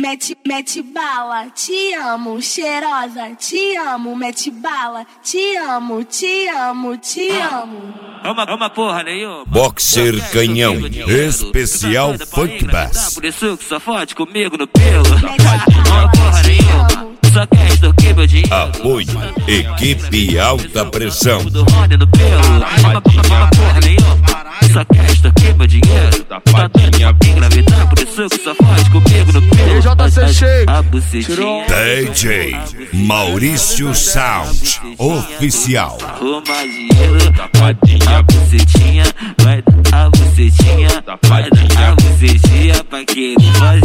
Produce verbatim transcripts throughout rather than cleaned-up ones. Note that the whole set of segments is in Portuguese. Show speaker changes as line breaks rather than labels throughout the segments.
mete, mete bala, te amo, cheirosa, te amo, mete bala, te amo, te amo, te amo.
É uma, é uma porra nenhuma.
Boxer Canhão, especial Funk Bass.
Por isso que só fode comigo no pelo. É uma porra nenhuma. Só quer extorquir meu dinheiro.
Apoio, equipe alta pressão.
Do Rony no pelo. É uma, uma porra nenhuma. Só quer extorquir meu dinheiro. Tá doido pra engravidar. Por isso que só fode comigo no pelo.
D J C Shake.
A bucetinha.
D J Maurício Sound Oficial.
Arruma dinheiro. A bucetinha. Vai dar a bucetinha. Vai dar a bucetinha pra que ele faz.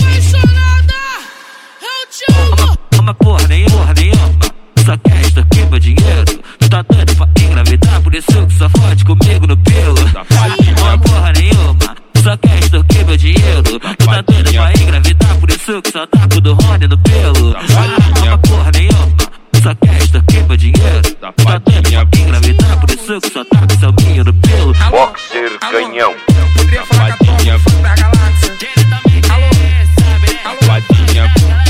Uma porra nenhuma, porra nenhuma. Só quer extorquir meu dinheiro. Tá doido pra engravidar. Por isso que só fode comigo no pelo. Uma porra nenhuma. Só quer extorquir meu dinheiro. Tá doido pra engravidar. Por isso que só taco do Rony no pelo. Uma porra nenhuma. Só quer extorquir meu dinheiro. Tá doido pra engravidar. Por isso que só taco seu minho no pelo.
Boxer Canhão.
Poderia falar com a top da galáxia. Alô, alô,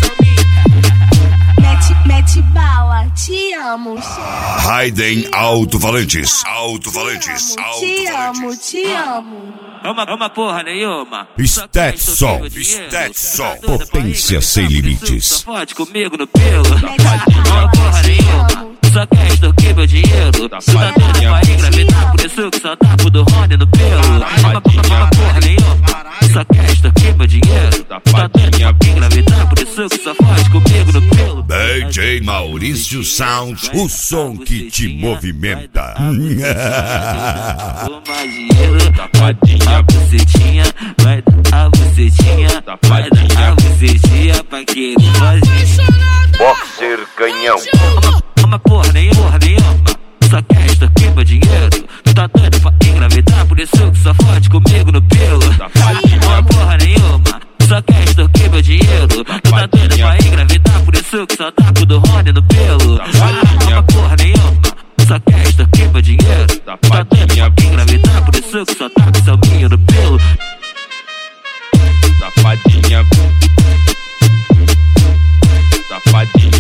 Mete bala, te amo,
Raiden Alto-Falantes. Alto-Falantes.
te amo, te amo.
É uma, é uma porra nenhuma.
Stetson. Stetson. Potência sem limites.
Só fode comigo no pelo. É uma porra nenhuma. Só quer extorquir meu dinheiro. Tá doido pra engravidar. Por isso que só taco do Rony no pelo. É uma, uma porra nenhuma. Só quer extorquir meu dinheiro. Tá doido pra engravidar. Por isso que só fode comigo no pelo.
D J Maurício Sound, o som que te movimenta.
Toma dinheiro, a bucetinha, vai dar a bucetinha, vai dar a bucetinha pra que ele faz.
Boxer Canhão.
Uma, uma porra nenhuma, porra nenhuma. Só quer extorquir meu dinheiro. Tá doido pra engravidar. Por isso que só fode comigo no pelo. Uma porra nenhuma. Só quer extorquir meu dinheiro. Tá doido pra engravidar. Por isso que só taco do Rony no pelo. Uma porra nenhuma. Só quer extorquir meu dinheiro. Tá doido pra engravidar. Por isso que só taco seu minho no pelo.
Safadinha. Safadinha.